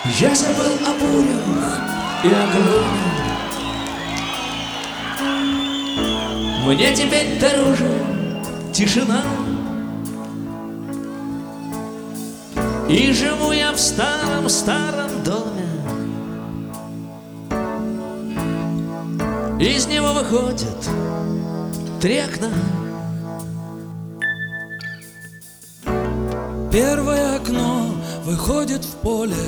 Я забыл о бурях и о громе. Мне теперь дороже тишина. И живу я в старом-старом доме. Из него выходят 3 окна. Первое окно выходит в поле.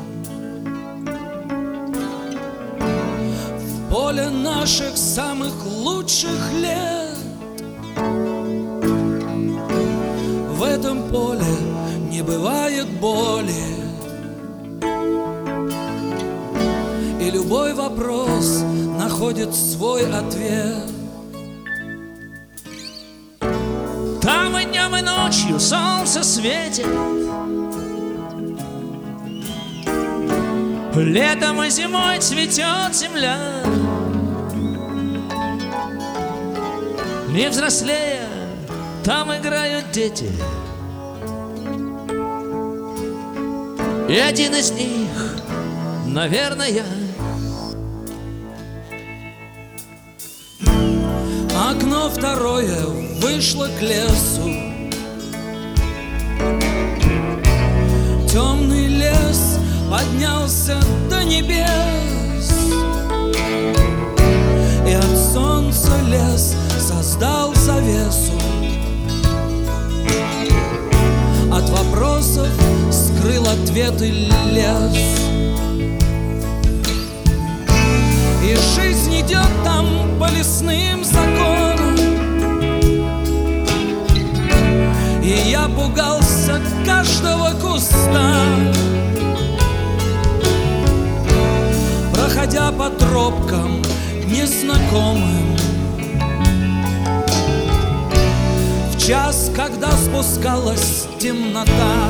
В поле наших самых лучших лет. В этом поле не бывает боли. И любой вопрос находит свой ответ. Там и днем, и ночью солнце светит. Летом и зимой цветет земля. Не взрослея, там играют дети. И один из них, наверное, я. Окно второе вышло к лесу. Темный лес поднялся до небес. И от солнца лес создал завесу. От вопросов скрыл ответы лес. И жизнь идет там по лесным законам. И я пугался каждого куста, проходя по тропкам незнакомым. В час, когда спускалась темнота.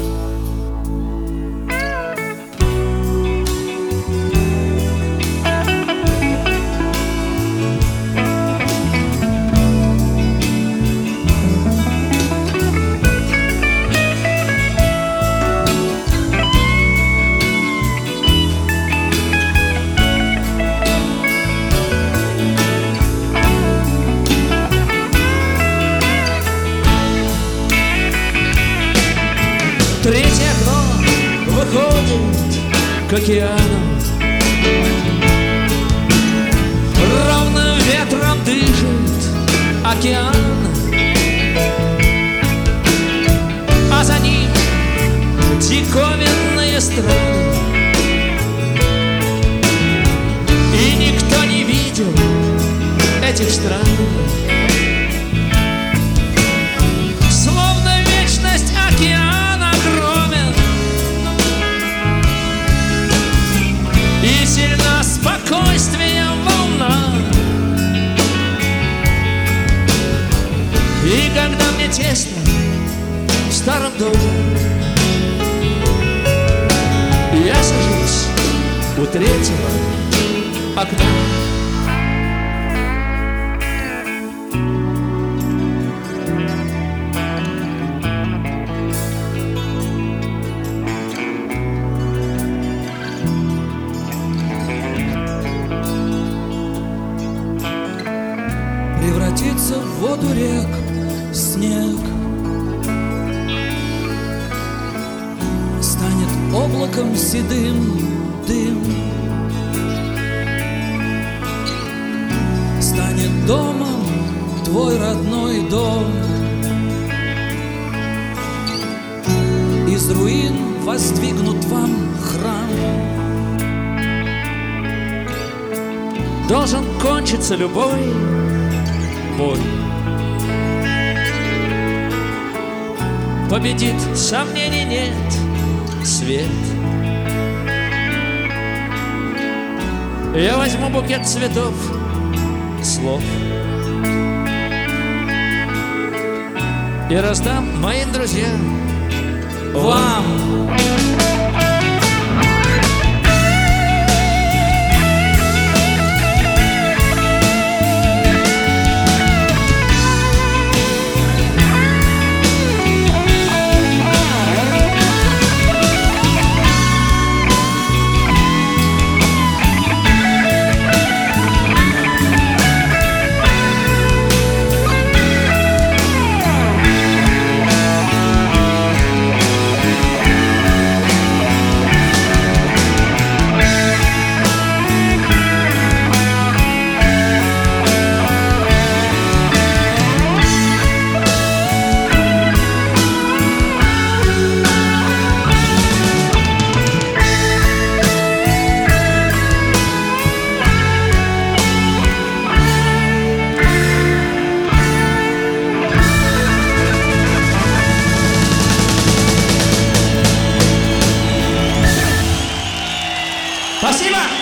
Третье окно выходит к океану. Ровным ветром дышит океан. А за ним диковинные страны. И никто не видел этих стран. Словно вечность океана огромен. И сильна спокойствием волна. И когда мне тесно в старом доме, я сажусь у 3-го окна. Превратится в воду рек снег. Станет облаком седым дым. Станет домом твой родной дом. Из руин воздвигнут вам храм. Должен кончиться любой боль. Победит, сомнений нет, свет. Я возьму букет цветов, слов и раздам моим друзьям, вам. Спасибо!